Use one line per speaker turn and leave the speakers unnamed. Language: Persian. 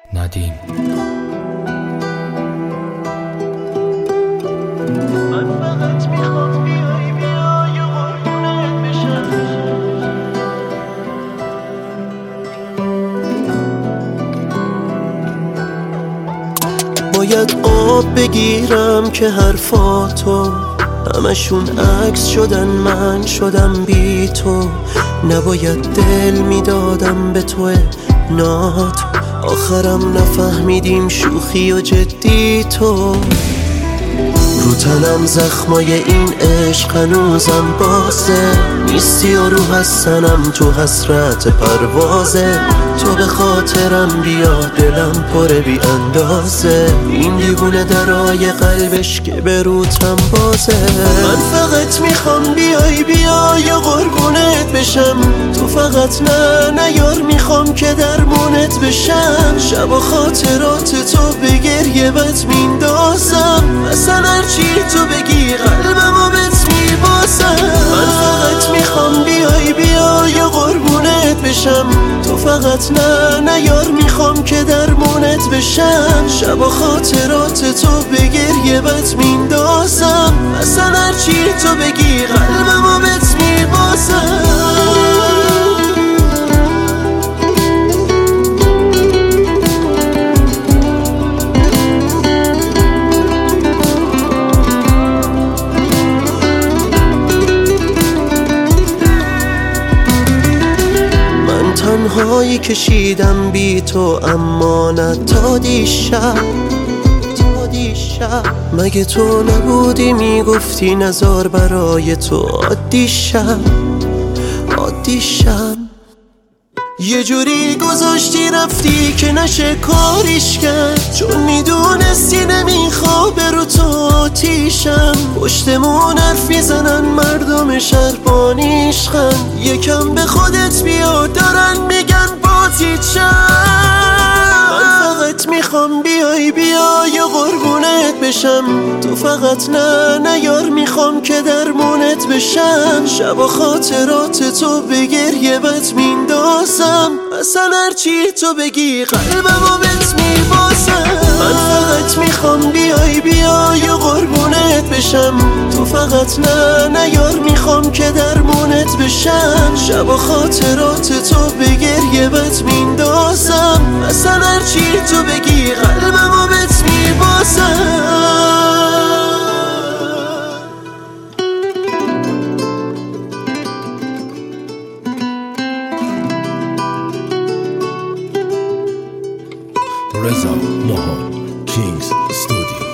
ندیم.
من فقط میخوام بیای و قربونت بشم. باید قاب بگیرم که حرفاتو همشون عکس شدن، من شدم بی تو. نباید دل میدادم به تو نات، آخرم نفهمیدیم شوخی و جدی تو. رو تنم زخمای این عشق هنوزم بازه، نیستی و رو هستنم تو حسرت پروازه. تو به خاطرم بیا دلم پر بی اندازه، این دیوونه درای قلبش که به روتم بازه. من فقط میخوام بیای و قربونت بشم، تو فقط نه یار میخوام که درمونت بشم. شب و خاطرات تو به گریه بت میندازم، اصلا هرچی تو بگی قلبمو بهت میبازم. من فقط میخوام بیای و قربونت بشم، تو فقط نه یار میخوام که درمونت بشم. شب و خاطرات تو به گریه بت میندازم، اصلا هرچی تو بگی قلبمو بهت میبازم. تنهایی کشیدم بی تو، اما نه تا دیشب. مگه تو نبودی میگفتی نزار برای تو عادی شم. یه جوری گذاشتی رفتی که نشه کاریش کرد، چون میدونستی نمیخوابه رو تو آتیشم. پشتمون حرف میزنن مردم شهر بانیشخن، یکم به خودت بیا دارن میگن بازیچم. من فقط میخوام بیای و قربونت بشم، تو فقط نه یار میخوام که درمونت بشم. شب و خاطرات تو به گریه بت میندازم، اصلا هرچی تو بگی قلبمو بهت میبازم. من فقط میخوام بیای و قربونت بشم، تو فقط نه یار میخوام که درمونت بشم. شب و خاطرات تو به گریه بت میندازم، اصلا هرچی تو بگی قلبمو بهت میبازم.
رضا ماهان کینگز استودیو.